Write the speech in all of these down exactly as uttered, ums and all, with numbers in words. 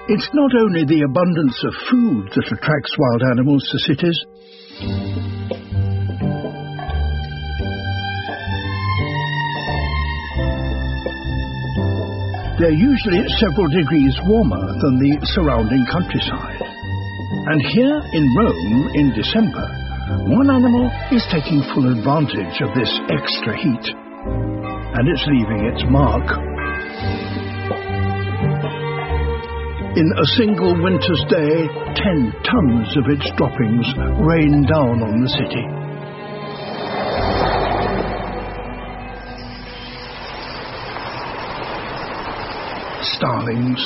It's not only the abundance of food that attracts wild animals to cities. They're usually several degrees warmer than the surrounding countryside. And here in Rome in December, one animal is taking full advantage of this extra heat, and it's leaving its mark. In a single winter's day, ten tons of its droppings rain down on the city. Starlings.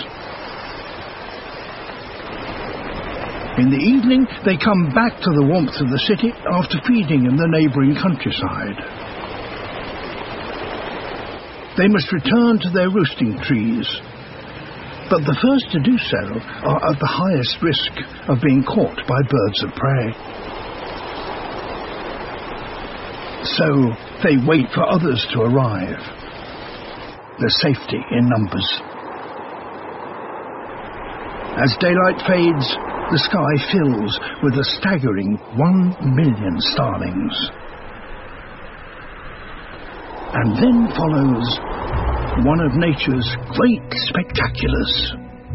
In the evening, they come back to the warmth of the city after feeding in the neighbouring countryside. They must return to their roosting trees, but the first to do so are at the highest risk of being caught by birds of prey. So they wait for others to arrive. There's safety in numbers. As daylight fades, the sky fills with a staggering one million starlings. And then follows one of nature's great spectaculars.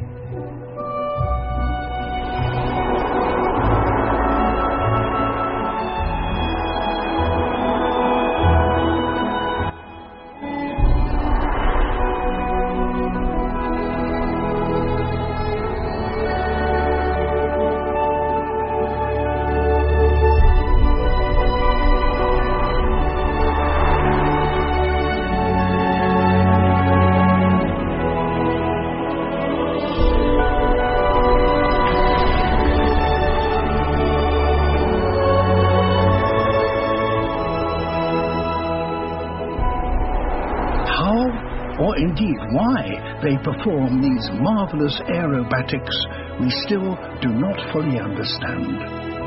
Or indeed why they perform these marvellous aerobatics, we still do not fully understand.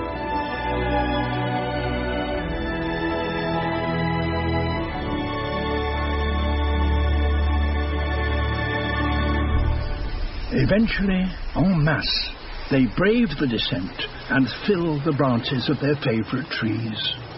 Eventually, en masse, they brave the descent and fill the branches of their favourite trees.